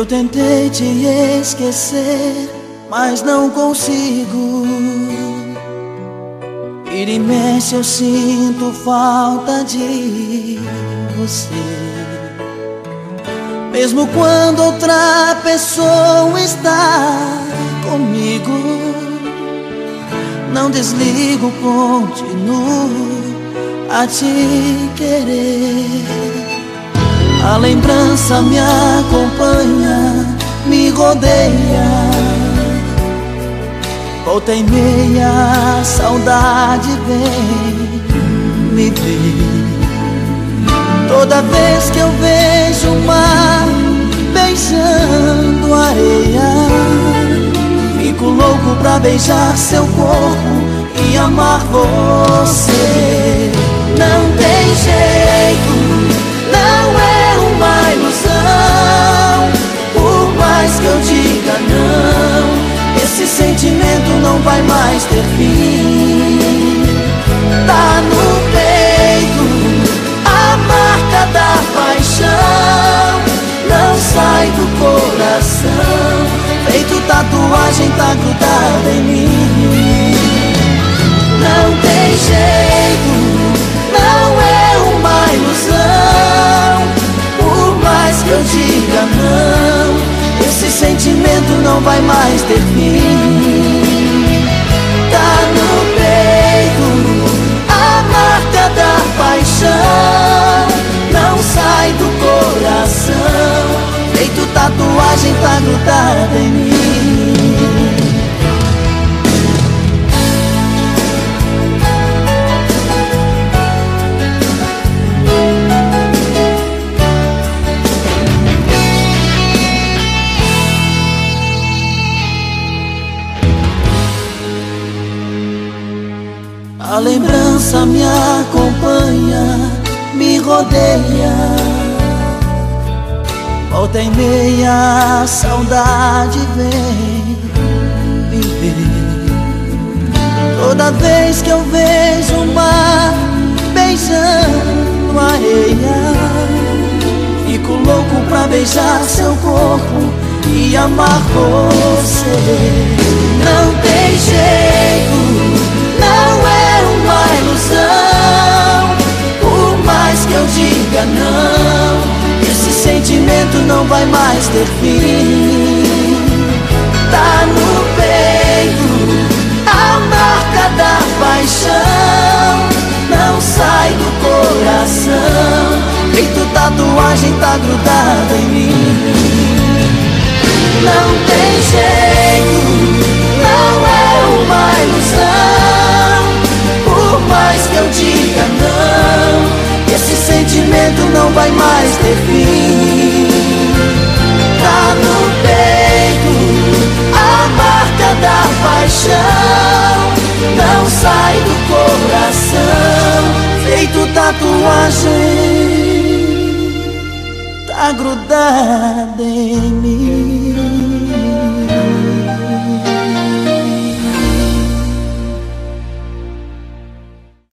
Eu tentei te esquecer, mas não consigo. Vira e mexe eu sinto falta de você. Mesmo quando outra pessoa está comigo, não desligo, continuo a te querer. A lembrança me acompanha, me rodeia. Volta e meia, a saudade vem me ver. Toda vez que eu vejo o mar beijando a areia, fico louco pra beijar seu corpo e amar você. Não tem jeito, não é uma ilusão. Por mais que eu diga não, esse sentimento não vai mais ter fim. Tá no peito a marca da paixão, não sai do coração. Feito tatuagem, tá grudada em mim. Não tem jeito, não é uma ilusão. Por mais que eu diga não, esse sentimento não vai mais ter fim. Tá no peito a marca da paixão, não sai do coração. Feito tatuagem, tá grudada em mim. A lembrança me acompanha, me rodeia. Volta e meia, a saudade vem me ver. Toda vez que eu vejo o mar beijando a areia, fico louco pra beijar seu corpo e amar você. Não tem jeito, não é uma ilusão. Por mais que eu diga não, esse sentimento não vai mais ter fim. Tá no peito a marca da paixão, não sai do coração. Feito tatuagem, tá grudada em mim. Não tem jeito, não é uma ilusão. Por mais que eu diga não, esse sentimento não vai mais ter fim. Tá no peito a marca da paixão, não sai do coração. Feito tatuagem, tá grudada em mim.